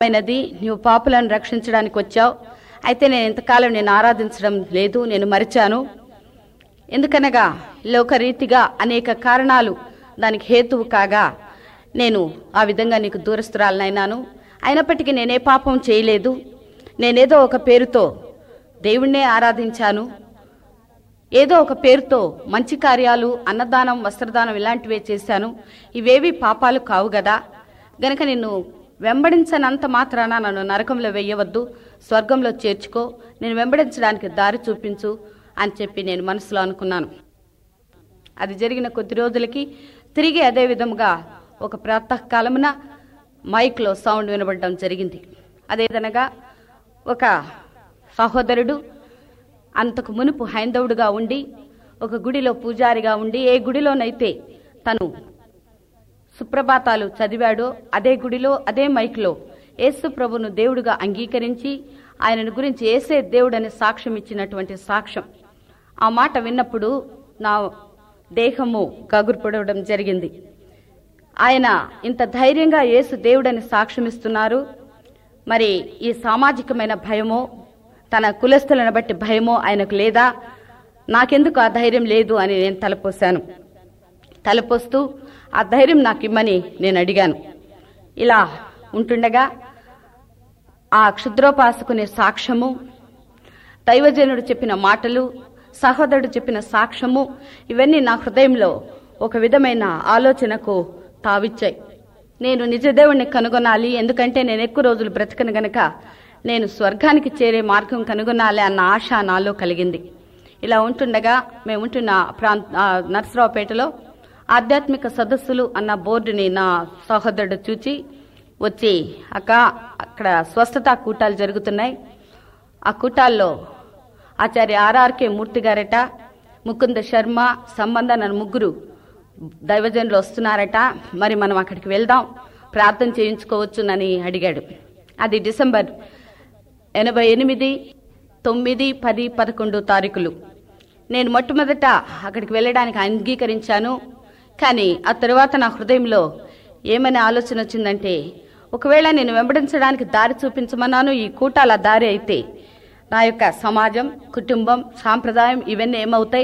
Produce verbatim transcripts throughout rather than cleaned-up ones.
అయినది నీవు పాపులను రక్షించడానికి వచ్చావు. అయితే నేను ఇంతకాలం నేను ఆరాధించడం లేదు, నేను మరిచాను. ఎందుకనగా లోకరీతిగా అనేక కారణాలు దానికి హేతువు కాగా నేను ఆ విధంగా నీకు దూరస్తురాలనైనాను. అయినప్పటికీ నేనే పాపం చేయలేదు. నేనేదో ఒక పేరుతో దేవుణ్ణే ఆరాధించాను. ఏదో ఒక పేరుతో మంచి కార్యాలు, అన్నదానం, వస్త్రదానం ఇలాంటివే చేశాను. ఇవేవి పాపాలు కావు కదా. గనక నిన్ను వెంబడించనంత మాత్రాన నన్ను నరకంలో వెయ్యవద్దు, స్వర్గంలో చేర్చుకో, నేను వెంబడించడానికి దారి చూపించు అని చెప్పి నేను మనసులో అనుకున్నాను. అది జరిగిన కొద్ది రోజులకి తిరిగి అదే విధముగా ఒక ప్రాతకాలమున మైక్లో సౌండ్ వినబడడం జరిగింది. అదేదనగా ఒక సహోదరుడు అంతకు మునుపు హైందవుడుగా ఉండి ఒక గుడిలో పూజారిగా ఉండి ఏ గుడిలోనైతే తను సుప్రభాతాలు చదివాడో అదే గుడిలో అదే మైక్లో యేసు ప్రభును దేవుడుగా అంగీకరించి ఆయనను గురించి యేసే దేవుడని సాక్ష్యం ఇచ్చినటువంటి సాక్ష్యం. ఆ మాట విన్నప్పుడు నా దేహము గగుర్పడడం జరిగింది. ఆయన ఇంత ధైర్యంగా యేసు దేవుడని సాక్ష్యం ఇస్తున్నారు. మరి ఈ సామాజికమైన భయమో తన కులస్తులను బట్టి భయమో ఆయనకు లేదా? నాకెందుకు ఆ ధైర్యం లేదు అని నేను తలపోశాను. తలపోస్తూ ఆ ధైర్యం నాకు ఇమ్మని నేను అడిగాను. ఇలా ఉంటుండగా ఆ క్షుద్రోపాసకుని సాక్ష్యము, దైవజనుడు చెప్పిన మాటలు, సహోదరుడు చెప్పిన సాక్ష్యము ఇవన్నీ నా హృదయంలో ఒక విధమైన ఆలోచనకు తావిచ్చాయి. నేను నిజదేవుణ్ణి కనుగొనాలి, ఎందుకంటే నేను ఎక్కువ రోజులు బ్రతకను గనక నేను స్వర్గానికి చేరే మార్గం కనుగొనాలి అన్న ఆశ నాలో కలిగింది. ఇలా ఉంటుండగా మేము ఉంటున్న ప్రాంత నర్సరావుపేటలో ఆధ్యాత్మిక సదస్సులు అన్న బోర్డుని నా సహోదరుడు చూచి వచ్చి, అక్క అక్కడ స్వస్థతా కూటాలు జరుగుతున్నాయి, ఆ కూటాల్లో ఆచార్య ఆర్ఆర్కే మూర్తి గారట, ముకుంద శర్మ, సంబంధ నన్ను ముగ్గురు దైవజనులు వస్తున్నారట, మరి మనం అక్కడికి వెళ్దాం, ప్రార్థన చేయించుకోవచ్చునని అడిగాడు. అది డిసెంబర్ ఎనభై ఎనిమిది తొమ్మిది పది పదకొండు తారీఖులు. నేను మొట్టమొదట అక్కడికి వెళ్ళడానికి అంగీకరించాను. కానీ ఆ తరువాత నా హృదయంలో ఏమనే ఆలోచన వచ్చిందంటే, ఒకవేళ నేను వెంబడించడానికి దారి చూపించమన్నాను, ఈ కూటాల దారి అయితే నా యొక్క సమాజం, కుటుంబం, సాంప్రదాయం ఇవన్నీ ఏమవుతాయి?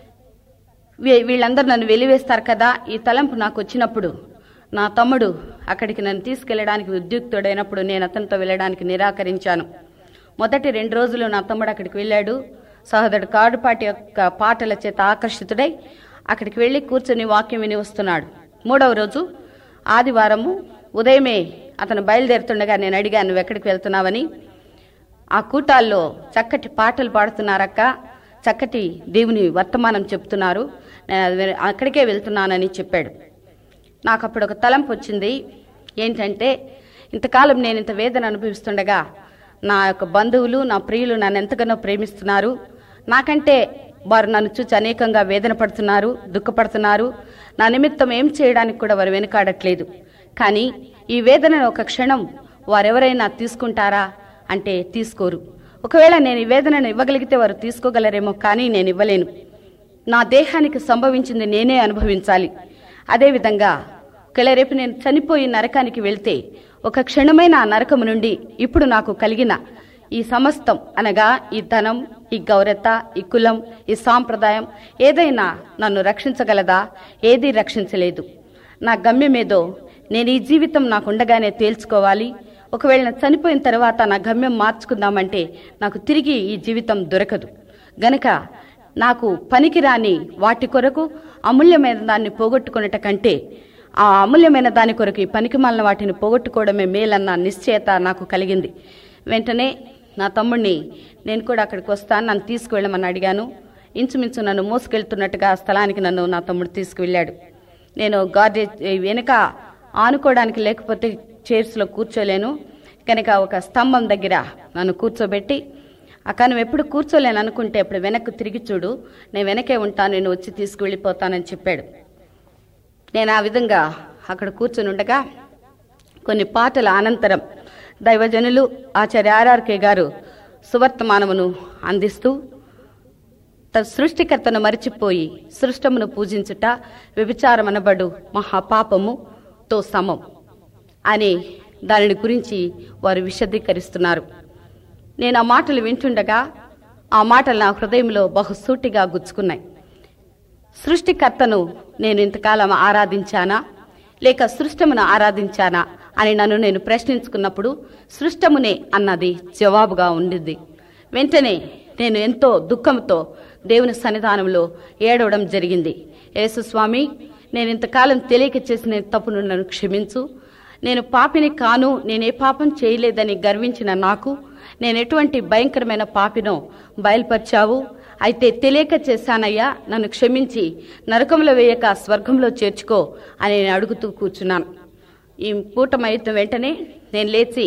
వీళ్ళందరూ నన్ను వెలివేస్తారు కదా. ఈ తలంపు నాకు వచ్చినప్పుడు నా తమ్ముడు అక్కడికి నన్ను తీసుకెళ్లడానికి ఉద్యుక్తుడైనప్పుడు నేను అతనితో వెళ్ళడానికి నిరాకరించాను. మొదటి రెండు రోజులు నా తమ్ముడు అక్కడికి వెళ్ళాడు. సహోదరుడు కాడుపాటి యొక్క పాటల చేత ఆకర్షితుడై అక్కడికి వెళ్లి కూర్చొని వాక్యం విని వస్తున్నాడు. మూడవ రోజు ఆదివారము ఉదయమే అతను బయలుదేరుతుండగా నేను అడిగాను, నువ్వు ఎక్కడికి వెళ్తున్నావని. ఆ కూటాల్లో చక్కటి పాటలు పాడుతున్నారక్క, చక్కటి దేవుని వర్తమానం చెప్తున్నారు, నేను అక్కడికే వెళ్తున్నానని చెప్పాడు. నాకు అప్పుడు ఒక తలంపు వచ్చింది. ఏంటంటే, ఇంతకాలం నేను ఇంత వేదన అనుభవిస్తుండగా నా యొక్క బంధువులు, నా ప్రియులు నన్ను ఎంతగానో ప్రేమిస్తున్నారు. నాకంటే వారు నన్ను చూచి అనేకంగా వేదన పడుతున్నారు, దుఃఖపడుతున్నారు. నా నిమిత్తం ఏం చేయడానికి కూడా వారు వెనుకాడట్లేదు. కానీ ఈ వేదనను ఒక క్షణం వారెవరైనా తీసుకుంటారా అంటే తీసుకోరు. ఒకవేళ నేను ఈ వేదనను ఇవ్వగలిగితే వారు తీసుకోగలరేమో, కానీ నేను ఇవ్వలేను. నా దేహానికి సంభవించింది నేనే అనుభవించాలి. అదేవిధంగా ఒకవేళ రేపు నేను చనిపోయి నరకానికి వెళ్తే ఒక క్షణమైన ఆ నరకము నుండి ఇప్పుడు నాకు కలిగిన ఈ సమస్తం అనగా ఈ ధనం, ఈ గౌరత, ఈ కులం, ఈ సాంప్రదాయం ఏదైనా నన్ను రక్షించగలదా? ఏదీ రక్షించలేదు. నా గమ్యమేదో నేను ఈ జీవితం నాకుండగానే తేల్చుకోవాలి. ఒకవేళ నేను చనిపోయిన తర్వాత నా గమ్యం మార్చుకుందామంటే నాకు తిరిగి ఈ జీవితం దొరకదు. గనక నాకు పనికిరాని వాటి కొరకు అమూల్యమైన దాన్ని పోగొట్టుకునేట కంటే ఆ అమూల్యమైన దాని కొరకు ఈ పనికిమాలిన వాటిని పోగొట్టుకోవడమే మేలన్న నిశ్చయత నాకు కలిగింది. వెంటనే నా తమ్ముడిని నేను కూడా అక్కడికి వస్తాను, నన్ను తీసుకువెళ్ళమని అడిగాను. ఇంచుమించు నన్ను మోసుకెళ్తున్నట్టుగా ఆ స్థలానికి నన్ను నా తమ్ముడు తీసుకువెళ్ళాడు. నేను గార్డే వెనుక ఆనుకోవడానికి లేకపోతే చైర్స్లో కూర్చోలేను కనుక ఒక స్తంభం దగ్గర నన్ను కూర్చోబెట్టి, అక్క నువ్వు ఎప్పుడు కూర్చోలేను అనుకుంటే ఇప్పుడు వెనక్కు తిరిగి చూడు, నేను వెనకే ఉంటాను, నేను వచ్చి తీసుకువెళ్ళిపోతానని చెప్పాడు. నేను ఆ విధంగా అక్కడ కూర్చొని ఉండగా కొన్ని పాటల అనంతరం దైవజనులు ఆచార్య ఆర్ఆర్కే గారు సువర్తమానమును అందిస్తూ, సృష్టికర్తను మరిచిపోయి సృష్టమును పూజించుట వ్యభిచారమనబడు మహాపాపముతో సమం అని దానిని గురించి వారు విశదీకరిస్తున్నారు. నేను ఆ మాటలు వింటుండగా ఆ మాటలు నా హృదయంలో బహుసూటిగా గుచ్చుకున్నాయి. సృష్టికర్తను నేను ఇంతకాలం ఆరాధించానా లేక సృష్టమును ఆరాధించానా అని నన్ను నేను ప్రశ్నించుకున్నప్పుడు సృష్టమునే అన్నది జవాబుగా ఉండింది. వెంటనే నేను ఎంతో దుఃఖంతో దేవుని సన్నిధానంలో ఏడవడం జరిగింది. యేసు స్వామి, నేను ఇంతకాలం తెలియక చేసిన తప్పును నన్ను క్షమించు. నేను పాపిని కాను, నేనే పాపం చేయలేదని గర్వించిన నాకు నేను ఎటువంటి భయంకరమైన పాపినో బయలుపరిచావు. అయితే తెలియక చేశానయ్యా, నన్ను క్షమించి నరకంలో వేయక స్వర్గంలో చేర్చుకో అని నేను అడుగుతూ కూర్చున్నాను. ఈ పూటమైతే వెంటనే నేను లేచి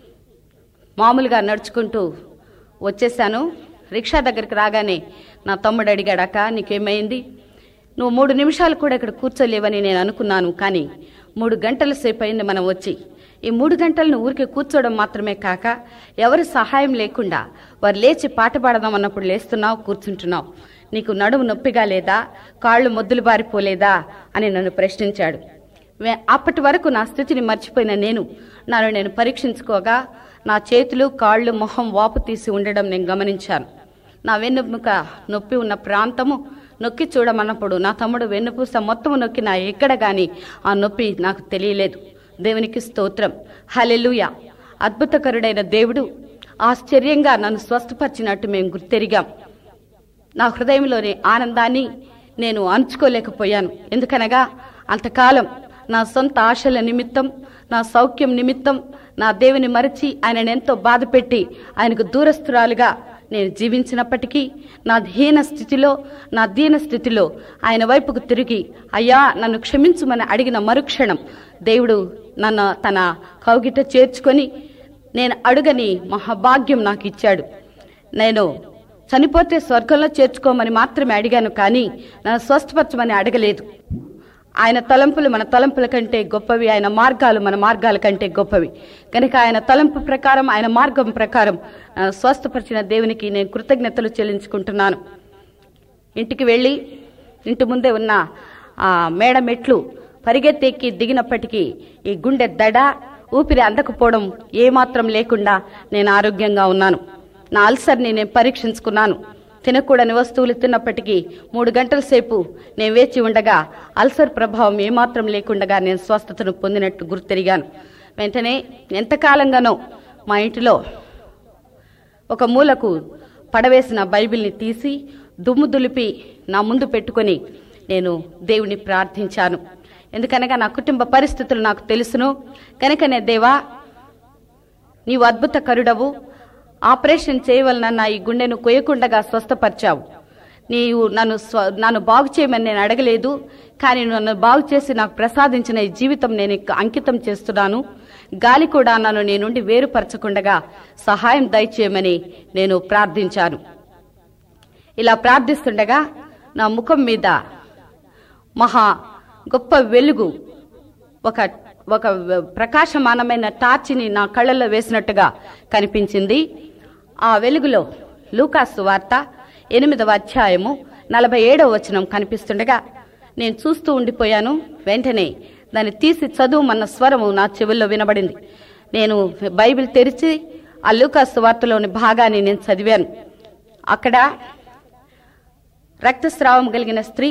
మామూలుగా నడుచుకుంటూ వచ్చేసాను. రిక్షా దగ్గరికి రాగానే నా తమ్ముడు అడిగాడక్క, నీకేమైంది? నువ్వు మూడు నిమిషాలు కూడా ఇక్కడ కూర్చోలేవని నేను అనుకున్నాను, కానీ మూడు గంటల సేపు అయింది మనం వచ్చి. ఈ మూడు గంటలను ఊరికే కూర్చోవడం మాత్రమే కాక ఎవరి సహాయం లేకుండా వారు లేచి పాట పాడదాం అన్నప్పుడు లేస్తున్నావు, కూర్చుంటున్నావు. నీకు నడుము నొప్పిగా లేదా, కాళ్ళు మొద్దులు బారిపోలేదా అని నన్ను ప్రశ్నించాడు. అప్పటి వరకు నా స్థితిని మర్చిపోయిన నేను నన్ను నేను పరీక్షించుకోగా నా చేతులు, కాళ్ళు, మొహం వాపు తీసి ఉండడం నేను గమనించాను. నా వెన్నుముక నొప్పి ఉన్న ప్రాంతము నొక్కి చూడమన్నప్పుడు నా తమ్ముడు వెన్నుపూస మొత్తము నొక్కినా ఎక్కడ గాని ఆ నొప్పి నాకు తెలియలేదు. దేవునికి స్తోత్రం, హల్లెలూయా. అద్భుతకరుడైన దేవుడు ఆశ్చర్యంగా నన్ను స్వస్థపరిచినట్టు మేము గుర్తెరిగాం. నా హృదయంలోని ఆనందాన్ని నేను అంచుకోలేకపోయాను. ఎందుకనగా అంతకాలం నా సొంత ఆశల నిమిత్తం, నా సౌఖ్యం నిమిత్తం నా దేవుని మరచి ఆయనను ఎంతో బాధ పెట్టి ఆయనకు దూరస్తురాలుగా నేను జీవించినప్పటికీ నా హీన స్థితిలో, నా దీన స్థితిలో ఆయన వైపుకు తిరిగి అయ్యా నన్ను క్షమించుమని అడిగిన మరుక్షణం దేవుడు నన్ను తన కౌగిట చేర్చుకొని నేను అడుగని మహాభాగ్యం నాకు ఇచ్చాడు. నేను చనిపోతే స్వర్గంలో చేర్చుకోమని మాత్రమే అడిగాను, కానీ నన్ను స్వస్థపరచమని అడగలేదు. ఆయన తలంపులు మన తలంపుల కంటే గొప్పవి, ఆయన మార్గాలు మన మార్గాల కంటే గొప్పవి. కనుక ఆయన తలంపు ప్రకారం, ఆయన మార్గం ప్రకారం స్వస్థపరిచిన దేవునికి నేను కృతజ్ఞతలు చెల్లించుకుంటున్నాను. ఇంటికి వెళ్ళి ఇంటి ముందే ఉన్న ఆ మేడ మెట్లు పరిగెత్తెక్కి దిగినప్పటికీ ఈ గుండె దడ, ఊపిరి అందకపోవడం ఏమాత్రం లేకుండా నేను ఆరోగ్యంగా ఉన్నాను. నా అల్సర్ని నేను పరీక్షించుకున్నాను. తినకూడని వస్తువులు తిన్నప్పటికీ మూడు గంటల సేపు నేను వేచి ఉండగా అల్సర్ ప్రభావం ఏమాత్రం లేకుండా నేను స్వస్థతను పొందినట్టు గుర్తెరిగాను. వెంటనే ఎంతకాలంగానో మా ఇంటిలో ఒక మూలకు పడవేసిన బైబిల్ని తీసి దుమ్ము దులిపి నా ముందు పెట్టుకొని నేను దేవుని ప్రార్థించాను. ఎందుకనగా నా కుటుంబ పరిస్థితులు నాకు తెలుసును. కనుకనే దేవా, నీవు అద్భుత కరుడవు. ఆపరేషన్ చేయవలనన్న ఈ గుండెను కొయ్యకుండగా స్వస్థపరిచావు. నీవు నన్ను స్వ నన్ను బాగు చేయమని నేను అడగలేదు, కానీ నన్ను బాగు చేసి నాకు ప్రసాదించిన ఈ జీవితం నేను అంకితం చేస్తున్నాను. గాలి కూడా నన్ను నీ నుండి వేరుపరచకుండగా సహాయం దయచేయమని నేను ప్రార్థించాను. ఇలా ప్రార్థిస్తుండగా నా ముఖం మీద మహా గొప్ప వెలుగు, ఒక ఒక ప్రకాశమానమైన టార్చిని నా కళ్ళల్లో వేసినట్టుగా కనిపించింది. ఆ వెలుగులో లూకాసు వార్త ఎనిమిదవ అధ్యాయము నలభై ఏడవ వచనం కనిపిస్తుండగా నేను చూస్తూ ఉండిపోయాను. వెంటనే దాన్ని తీసి చదువుమన్న స్వరము నా చెవుల్లో వినబడింది. నేను బైబిల్ తెరిచి ఆ లూకాసు వార్తలోని భాగాన్ని నేను చదివాను. అక్కడ రక్తస్రావం కలిగిన స్త్రీ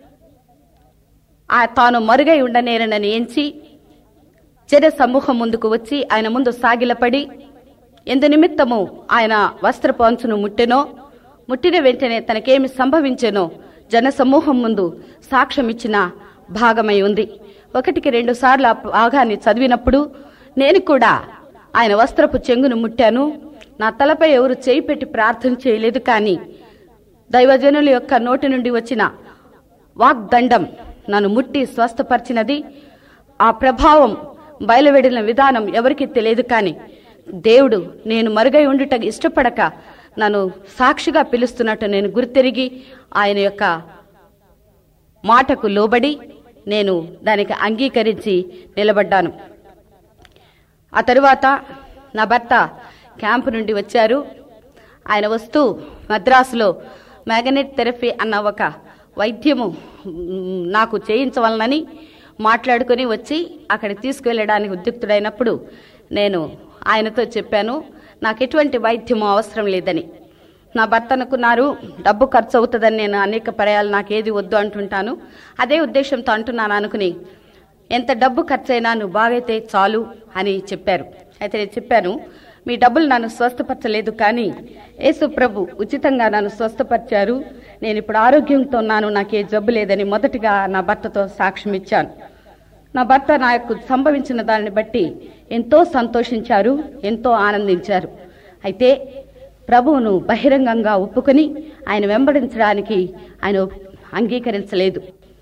ఆ తాను మరుగై ఉండనేరనని ఎంచి జన సమూహం ముందుకు వచ్చి ఆయన ముందు సాగిలపడి ఎందు నిమిత్తము ఆయన వస్త్రపు అంచును ముట్టెనో, ముట్టిన వెంటనే తనకేమి సంభవించెనో జన సమూహం ముందు సాక్ష్యం ఇచ్చిన భాగమై ఉంది. ఒకటికి రెండు సార్లు ఆ భాగాన్ని చదివినప్పుడు నేను కూడా ఆయన వస్త్రపు చెంగును ముట్టాను. నా తలపై ఎవరు చేయి పెట్టి ప్రార్థన చేయలేదు, కానీ దైవజనుల యొక్క నోటి నుండి వచ్చిన వాగ్దండం నన్ను ముట్టి స్వస్థపరిచినది. ఆ ప్రభావం బయలువెడిన విధానం ఎవరికి తెలియదు, కానీ దేవుడు నేను మరుగై ఉండుట ఇష్టపడక నన్ను సాక్షిగా పిలుస్తున్నట్టు నేను గుర్తెరిగి ఆయన యొక్క మాటకు లోబడి నేను దానికి అంగీకరించి నిలబడ్డాను. ఆ తరువాత నా భర్త క్యాంపు నుండి వచ్చారు. ఆయన వస్తూ మద్రాసులో మ్యాగ్నెట్ థెరపీ అన్న ఒక వైద్యము నాకు చేయించవలనని మాట్లాడుకుని వచ్చి అక్కడికి తీసుకువెళ్ళడానికి ఉద్యుక్తుడైనప్పుడు నేను ఆయనతో చెప్పాను, నాకు ఎటువంటి వైద్యము అవసరం లేదని. నా భర్త అనుకున్నారు డబ్బు ఖర్చు అవుతుందని నేను అనేక పర్యాలు నాకు ఏది వద్దు అంటుంటాను. అదే ఉద్దేశంతో అంటున్నాను అనుకుని, ఎంత డబ్బు ఖర్చు అయినా నువ్వు బాగైతే చాలు అని చెప్పారు. అయితే నేను చెప్పాను, మీ డబ్బులు నన్ను స్వస్థపరచలేదు, కానీ యేసు ప్రభు ఉచితంగా నన్ను స్వస్థపరిచారు. నేను ఇప్పుడు ఆరోగ్యంతో ఉన్నాను, నాకే జబ్బు లేదని మొదటిగా నా భర్తతో సాక్ష్యం ఇచ్చాను. నా భర్త నాకు సంభవించిన దాన్ని బట్టి ఎంతో సంతోషించారు, ఎంతో ఆనందించారు. అయితే ప్రభువును బహిరంగంగా ఒప్పుకొని ఆయన వెంబడించడానికి ఆయన అంగీకరించలేదు.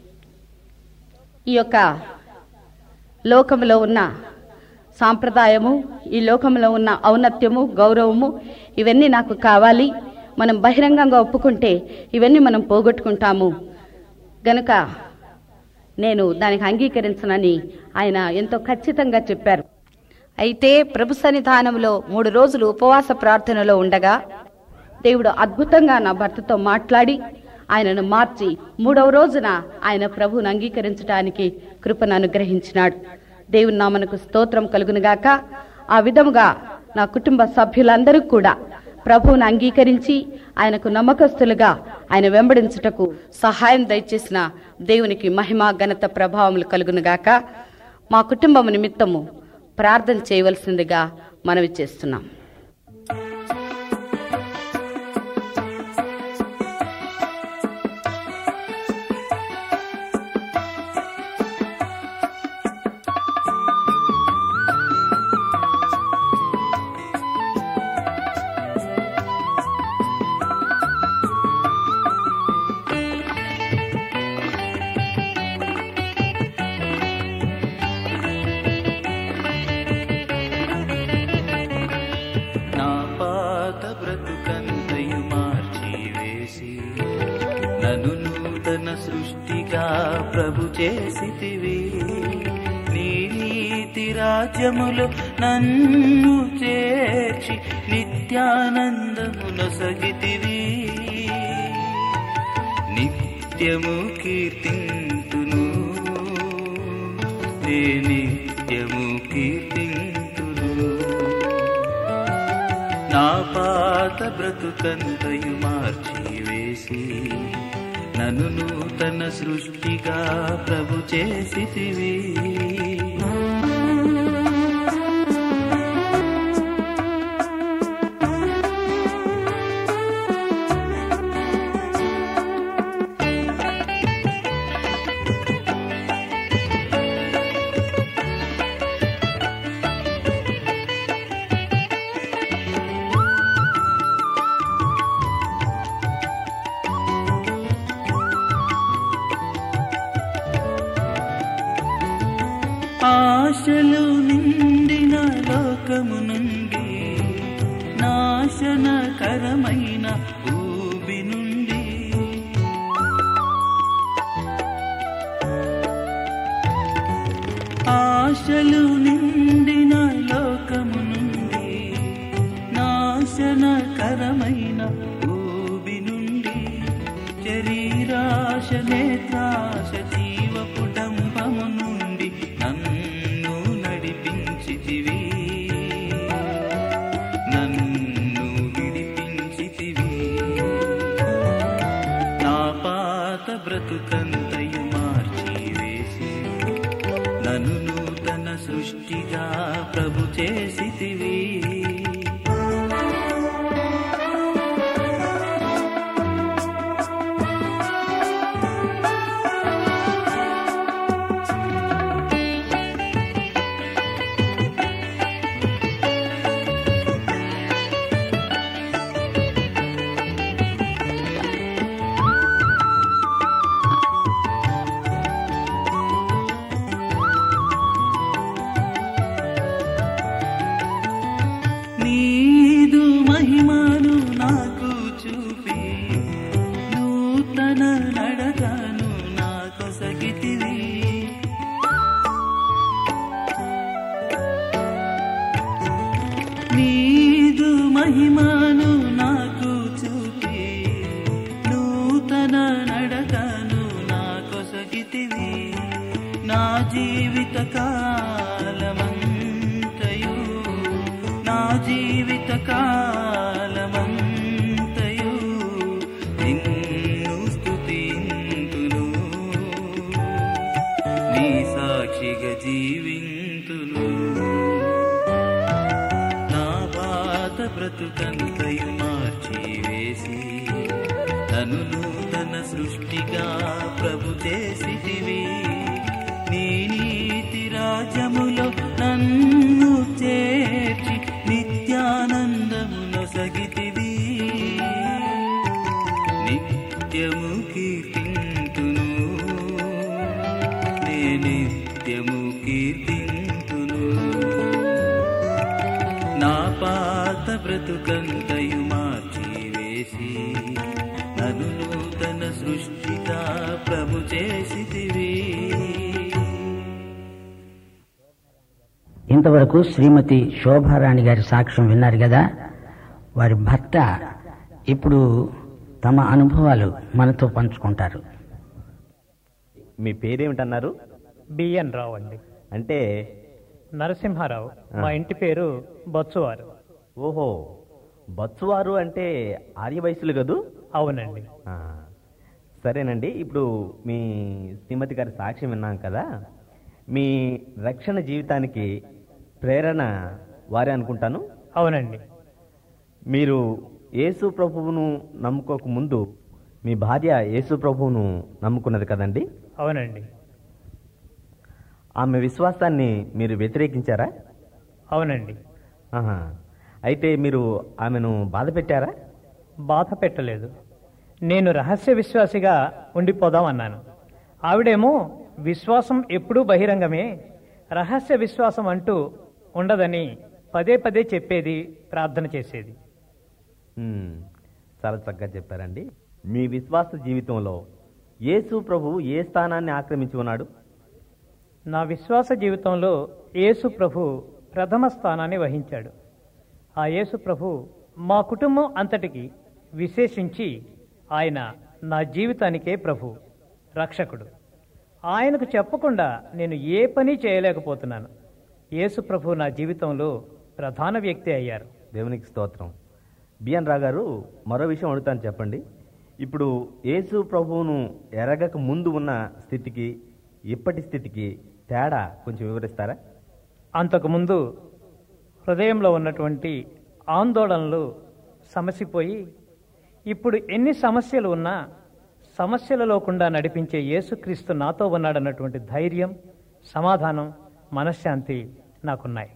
ఈ యొక్క లోకంలో ఉన్న సాంప్రదాయము, ఈ లోకంలో ఉన్న ఔన్నత్యము, గౌరవము ఇవన్నీ నాకు కావాలి, మనం బహిరంగంగా ఒప్పుకుంటే ఇవన్నీ మనం పోగొట్టుకుంటాము గనుక నేను దానికి అంగీకరించనని ఆయన ఎంతో ఖచ్చితంగా చెప్పారు. అయితే ప్రభు సన్నిధానంలో మూడు రోజులు ఉపవాస ప్రార్థనలో ఉండగా దేవుడు అద్భుతంగా నా భర్తతో మాట్లాడి ఆయనను మార్చి మూడవ రోజున ఆయన ప్రభువును అంగీకరించడానికి కృపను అనుగ్రహించినాడు. దేవుని నామమునకు స్తోత్రం కలుగునుగాక. ఆ విధముగా నా కుటుంబ సభ్యులందరూ కూడా ప్రభువును అంగీకరించి ఆయనకు నమ్మకస్తులుగా ఆయన వెంబడించుటకు సహాయం దయచేసిన దేవునికి మహిమ ఘనత ప్రభావములు కలుగునుగాక. మా కుటుంబం నిమిత్తము ప్రార్థన చేయవలసిందిగా మనవి చేస్తున్నాం. నన్ను నూతన సృష్టిగా ప్రభు చేసితివి, నీ నీతి రాజ్యములో నన్ను చేర్చి నిత్యానందమునొసగితివి. నిత్యము కీర్తింతును, నే నిత్యము కీర్తింతును. నా పాత బ్రతుకంతయు మార్చివేసి నన్ను నూతన సృష్టిగా ప్రభు చేసితివి. ఆశలు నిండిన లోకము నుండి, నాశనకరమైన ఊబి నుండి, ఆశలు నిండిన లోకము నుండి, నాశనకరమైన ఊబి నుండి, శరీరాశ నేత్రాశ జీవ కుటుంబము నుండి నన్ను నడిపించితివి, నన్ను విడిపించితివి. నా పాత బ్రతుకంతయు మార్చివేసి నన్ను నూతన సృష్టిగా ప్రభు చేసితివి. నీదు మహిమను నాకు చూపి నూతన నడకను నాకొసగితివి. నీదు మహిమను నాకు చూపి నూతన నడకను నాకొసగితివి. నా జీవిత కాలమంతయు నా జీవిత కాలమంతయు నిన్ను స్తుతింతును నీ సాక్షిగా జీవింతును నా పాత బ్రతుకంతయు మార్చివేసి నన్ను నూతన సృష్టిగా ప్రభు చేసితివి నీ నీతి రాజ్యములో నన్ను చేర్చి నిత్యానందమును సగితివి నిత్యము కీర్తింతును నే నిత్యము కీర్తింతును నా పాత బ్రతుకంతయు మార్చివేసి నన్ను నూతన సృష్టిగా ప్రభు చేసితివి. ఇంతవరకు శ్రీమతి శోభారాణి గారి సాక్ష్యం విన్నారు కదా. వారి భర్త ఇప్పుడు తమ అనుభవాలు మనతో పంచుకుంటారు. మీ పేరేమిటన్నారు? బిఎన్ రావు అండి. అంటే నరసింహారావు. మా ఇంటి పేరు బొత్సువారు. ఓహో, బొత్సువారు అంటే ఆర్య వయసులు కదూ? అవునండి. ఆ, సరేనండి. ఇప్పుడు మీ శ్రీమతి గారి సాక్ష్యం విన్నాం కదా. మీ రక్షణ జీవితానికి ప్రేరణ వారే అనుకుంటాను. అవునండి. మీరు యేసు ప్రభువును నమ్ముకోక ముందు మీ భార్య యేసు ప్రభువును నమ్ముకున్నది కదండి? అవునండి. ఆమె విశ్వాసాన్ని మీరు వ్యతిరేకించారా? అవునండి. ఆహా, అయితే మీరు ఆమెను బాధ పెట్టారా? బాధ పెట్టలేదు. నేను రహస్య విశ్వాసిగా ఉండిపోదాం అన్నాను. ఆవిడేమో విశ్వాసం ఎప్పుడూ బహిరంగమే, రహస్య విశ్వాసం అంటూ ఉండదని పదే పదే చెప్పేది, ప్రార్థన చేసేది. ఉమ్, చాలా చక్కగా చెప్పారండి. మీ విశ్వాస జీవితంలో యేసు ప్రభువు ఏ స్థానాన్ని ఆక్రమించి ఉన్నాడు? నా విశ్వాస జీవితంలో యేసు ప్రభు ప్రథమ స్థానాన్ని వహించాడు. ఆ యేసు ప్రభు మా కుటుంబం అంతటికి, విశేషించి ఆయన నా జీవితానికే ప్రభు, రక్షకుడు. ఆయనకు చెప్పకుండా నేను ఏ పని చేయలేకపోతున్నాను. యేసు ప్రభు నా జీవితంలో ప్రధాన వ్యక్తి అయ్యారు. దేవునికి స్తోత్రం. బిఎన్ రావు గారు, మరో విషయం అడుగుతాను, చెప్పండి. ఇప్పుడు యేసు ప్రభువును ఎరగక ముందు ఉన్న స్థితికి ఇప్పటి స్థితికి తేడా కొంచెం వివరిస్తారా? అంతకుముందు హృదయంలో ఉన్నటువంటి ఆందోళనలు సమసిపోయి, ఇప్పుడు ఎన్ని సమస్యలు ఉన్నా సమస్యలలో గుండా నడిపించే యేసుక్రీస్తు నాతో ఉన్నాడన్నటువంటి ధైర్యం, సమాధానం, మనశ్శాంతి నాకున్నాయి.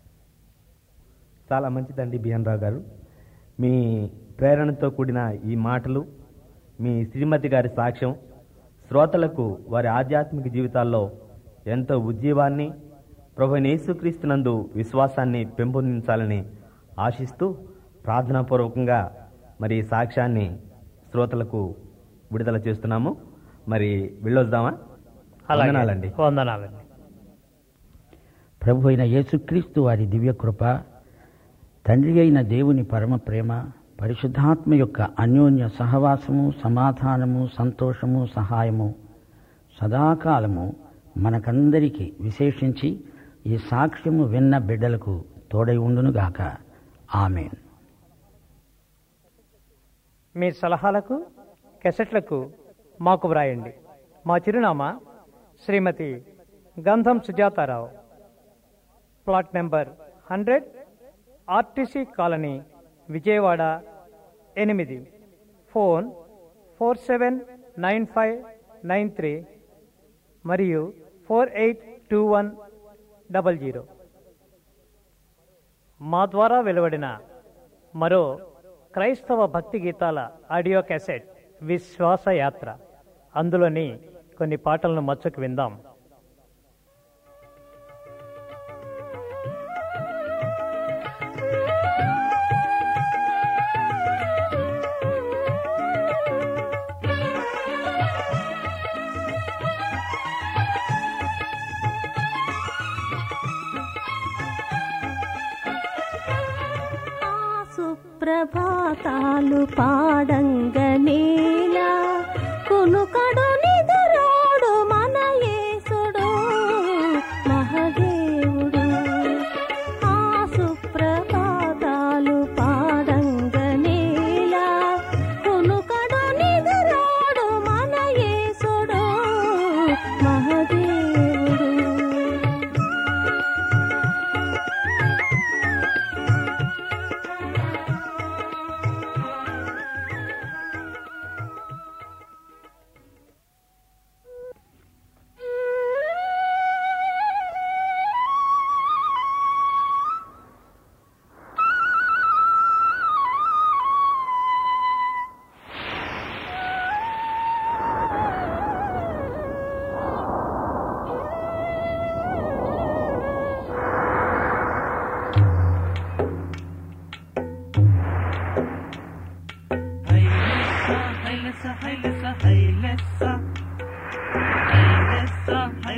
చాలా మంచిదండి బిఎన్ రావు గారు. మీ ప్రేరణతో కూడిన ఈ మాటలు, మీ శ్రీమతి గారి సాక్ష్యం శ్రోతలకు వారి ఆధ్యాత్మిక జీవితాల్లో ఎంతో ఉజ్జీవాన్ని, ప్రభువైన యేసుక్రీస్తునందు విశ్వాసాన్ని పెంపొందించాలని ఆశిస్తూ ప్రార్థనాపూర్వకంగా మరి సాక్ష్యాన్ని శ్రోతలకు విడుదల చేస్తున్నాము. మరి వెళ్ళొద్దామా? వందనాలండి. వందనాలండి. ప్రభు అయిన యేసుక్రీస్తు వారి దివ్యకృప, తండ్రి అయిన దేవుని పరమ ప్రేమ, పరిశుద్ధాత్మ యొక్క అన్యోన్య సహవాసము, సమాధానము, సంతోషము, సహాయము సదాకాలము మనకందరికీ, విశేషించి ఈ సాక్ష్యము విన్న బిడ్డలకు తోడై ఉండునుగాక. ఆమేన్. మీ సలహాలకు, కెసెట్లకు మాకు వ్రాయండి. మా చిరునామా శ్రీమతి గంధం Sujatha Rao, plot number hundred, RTC colony, Vijayawada ఎనిమిది. Phone four seven nine five nine three మరియు four eight two one double zero. మా ద్వారా వెలువడిన మరో క్రైస్తవ భక్తి గీతాల ఆడియో క్యాసెట్ విశ్వాస యాత్ర, అందులోని కొన్ని పాటలను మచ్చుకు విందాం. ప్రభాతాలు పాడంగనేలా కునుకడు నిదురోడు మన యేసుడు.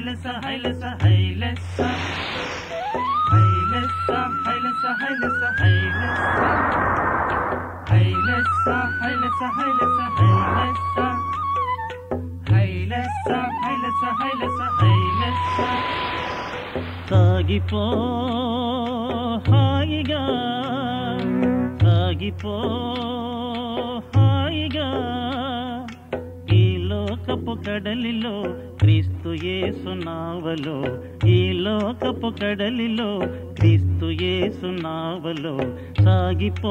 హైలెస్స హైలెస్స హైలెస్స హైలెస్స హైలెస్స హైలెస్స హైలెస్స హైలెస్స హైలెస్స హైలెస్స హైలెస్స హైలెస్స హైలెస్స హైలెస్స సాగిపో హాయిగా సాగిపో హాయిగా ఈ లోకపు కడలిలో క్రీస్తు యేసు నావలో ఈ లోకపు కడలిలో క్రీస్తు యేసు నావలో సాగిపో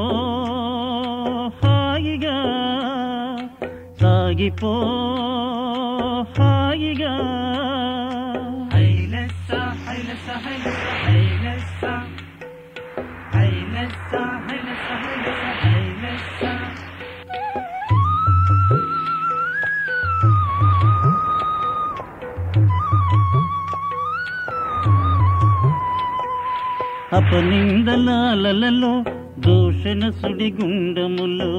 హాయిగా సాగిపో హాయిగా హైలెస్స హైలెస్స హైలెస్స హైలెస్స హైలెస్స హైలెస్స హైలెస్స హైలెస్స అపనిందలాలలో దూషణ సుడిగుండములో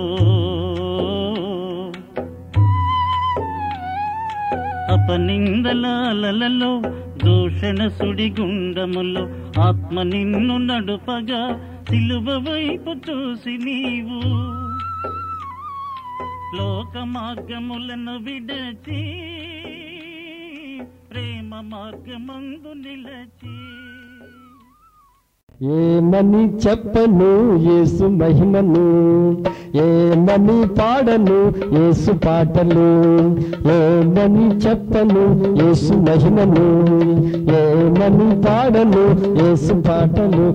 అపనిందలాలలో దూషణ సుడిగుండములో ఆత్మ నిన్ను నడుపగా సిలువ వైపు చూసి నీవు లోక మార్గములను విడచి ప్రేమ మార్గమందు నిలచి ఏమని చెప్పను యేసు మహిమను ఏమని పాడను యేసు పాటలు ఏమని చెప్పను యేసు మహిమను ఏమని పాడను యేసు పాటలు